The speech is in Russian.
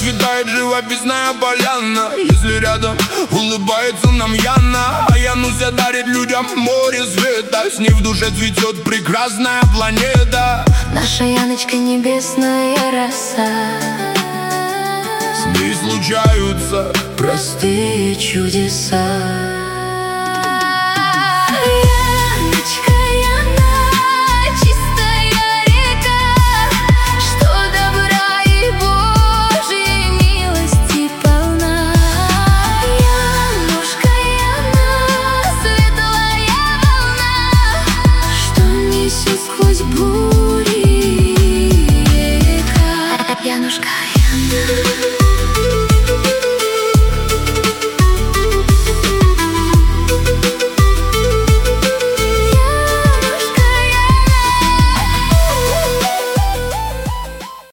Расцветает живописная поляна, если рядом улыбается нам Яна. А Януся дарит людям море света, с ней в душе цветет прекрасная планета. Наша Яночка небесная роса, с ней случаются простые чудеса.